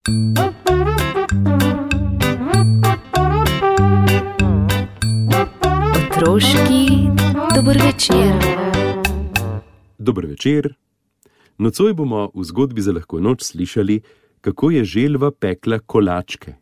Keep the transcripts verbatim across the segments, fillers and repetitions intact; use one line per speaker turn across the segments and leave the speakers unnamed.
Otroški dober večer.
Dober večer. Nocoj bomo v zgodbi za lahko noč slišali, kako je želva pekla kolačke.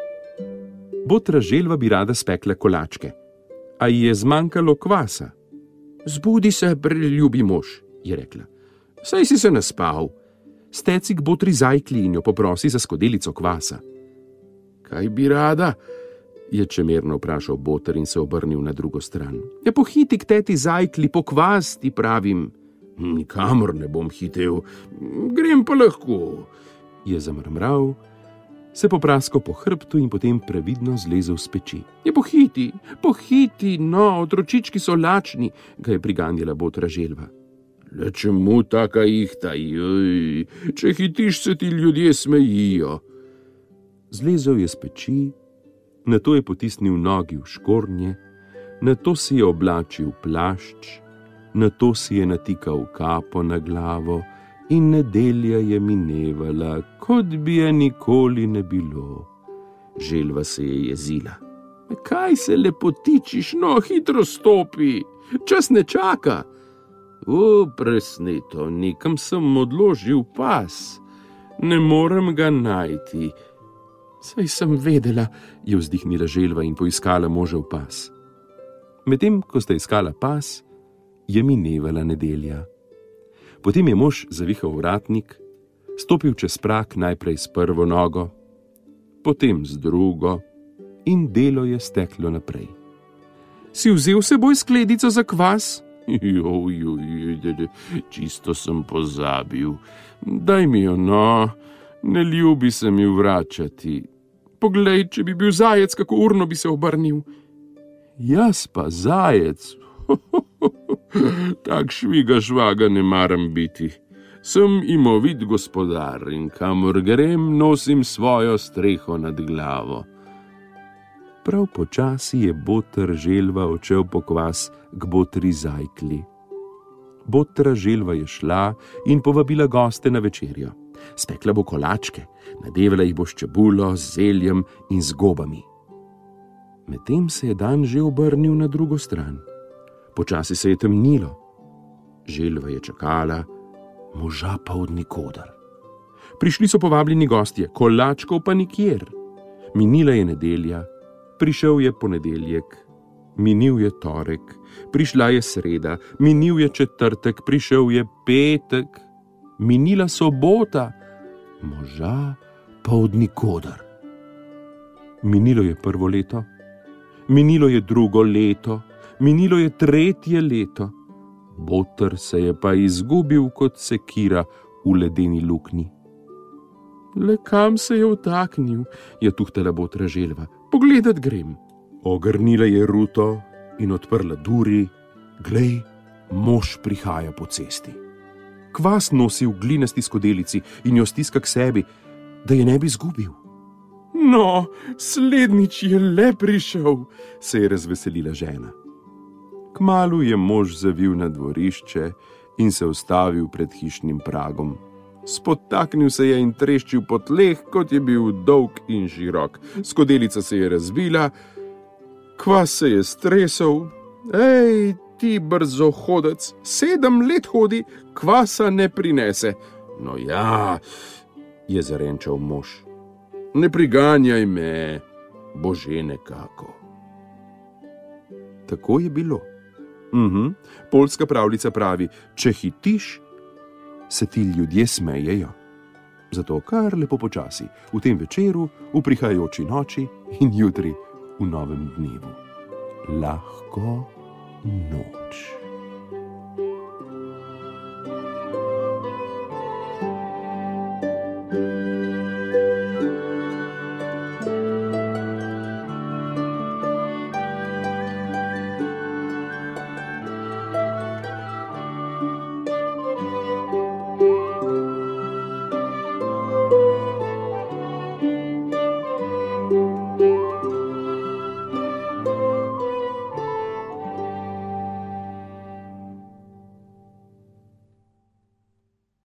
Botra želva bi rada spekla kolačke, a ji je zmanjkalo kvasa. Zbudi se, preljubi mož, je rekla. Saj si se naspal. Steci k botri zajkli in jo poprosi za skodelico kvasa. Kaj bi rada? Je čemerno vprašal boter in se obrnil na drugo stran. Ja, pohiti k teti zajkli, po kvas, ti pravim. Nikamor ne bom hitel, grem pa lahko, je zamrmral, se popraskal po hrbtu in potem previdno zlezel s peči. Je pohiti, pohiti, no, otročički so lačni, ga je priganjala botra želva. Le čemu taka ihta, joj, če hitiš, se ti ljudje smejijo. Zlezel je s peči, nato je potisnil nogi v škornje, nato si je oblačil plašč, nato si je natikal kapo na glavo in nedelja je minevala, kot bi je nikoli ne bilo. Želva se je jezila. Kaj se lepotičiš, no, hitro stopi, čas ne čaka. O, presneto, nekam sem odložil pas, ne morem ga najti. Saj sem vedela, je vzdihnila želva in poiskala možev pas. Medtem, ko sta iskala pas, je minevala nedelja. Potem je mož zavihal vratnik, stopil čez prak najprej s prvo nogo, potem z drugo in delo je steklo naprej. Si vzel seboj skledico za kvas? Joj, joj, čisto sem pozabil. Daj mi jo, no, ne ljubi se mi vračati. Poglej, če bi bil zajec, kako urno bi se obrnil. Jaz pa zajec? Tak šviga švaga ne maram biti. Sem imovit gospodar in kamor grem, nosim svojo streho nad glavo. Prav počasi je boter želva odšel po kvas k botri zajkli. Botra želva je šla in povabila goste na večerjo. Spekla bo kolačke, nadevala jih bo s čebulo, z zeljem in z gobami. Medtem se je dan že obrnil na drugo stran. Počasi se je temnilo. Želva je čakala, moža pa od nikoder. Prišli so povabljeni gostje, kolačkov pa nikjer. Minila je nedelja, prišel je ponedeljek, minil je torek, prišla je sreda, minil je četrtek, prišel je petek, minila sobota, moža pa od nikoder. Minilo je prvo leto, minilo je drugo leto, minilo je tretje leto. Boter se je pa izgubil kot sekira v ledeni luknji. Le kam se je vtaknil, je tuhtala botra želva. Pogledat grem. Ogrnila je ruto in odprla duri. Glej, mož prihaja po cesti. Kvas nosi v glinasti skodelici in jo stiska k sebi, da je ne bi izgubil. No, slednjič je le prišel, se je razveselila žena. Kmalu je mož zavil na dvorišče in se ustavil pred hišnim pragom. Spotaknil se je in treščil po tleh, kot je bil dolg in širok. Skodelica se je razbila, kvas se je stresel. Ej, ti brzo hodec, sedem let hodi, kvasa ne prinese. No ja, je zarenčal mož. Ne priganjaj me, bo že nekako. Tako je bilo. Uhum. Poljska pravljica pravi, če hitiš, se ti ljudje smejejo. Zato kar lepo počasi, v tem večeru, v prihajajoči noči in jutri v novem dnevu. Lahko noč.